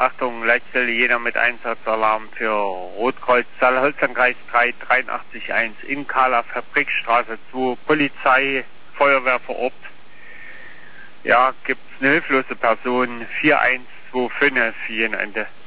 Achtung, Leitstelle Jena mit Einsatzalarm für Rotkreuz, Saale-Holzlandkreis 3881 in Kahler, Fabrikstraße 2, Polizei, Feuerwehr vor Ort. Ja, gibt's eine hilflose Person, 4125 hier am Ende.